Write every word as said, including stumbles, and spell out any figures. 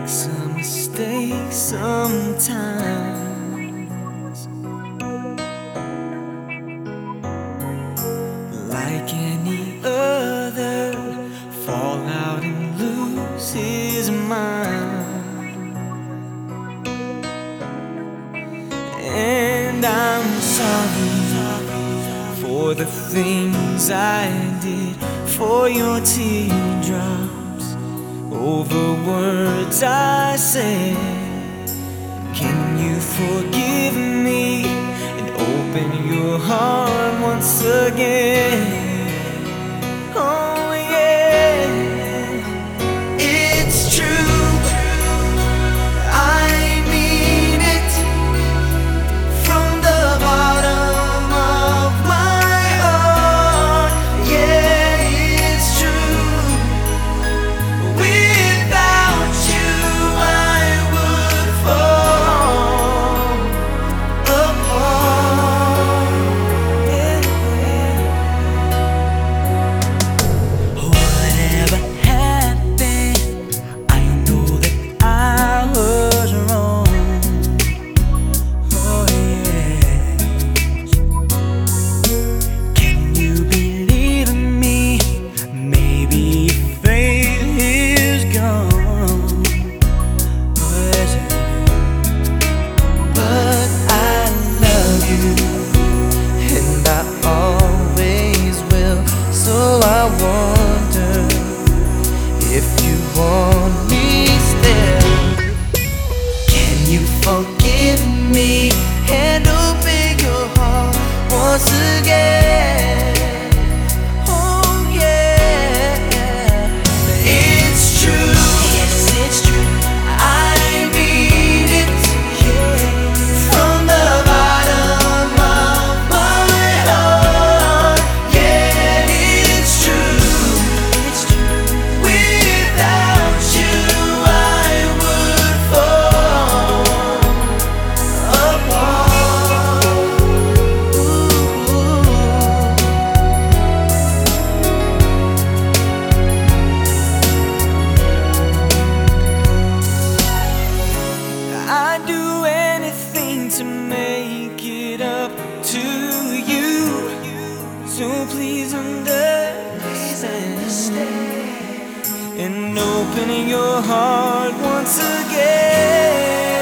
some mistakes sometimes. Like any other, fall out and lose his mind. And I'm sorry for the things I did, for your teardrops over words I said. Can you forgive me and open your heart once again? Oh yeah, it's true, I mean it from the bottom of my heart. Yeah, it's true, without you I would fall apart. Yeah. Whatever happened, I know that I was wrong. Oh yeah. Can you believe in me? Maybe faith is gone. Oh, yes, it is. But I love you, and I always will. So I wonder if you want me still. Can you forgive me and open your heart once again? Oh yeah, it's true. Yes, it's true. I mean it, yeah, from the bottom of my heart. Yeah, it's true. It's true. Without you, I would fall apart. Ooh. I'd do anything to make it up to you, so please understand and open your heart once again.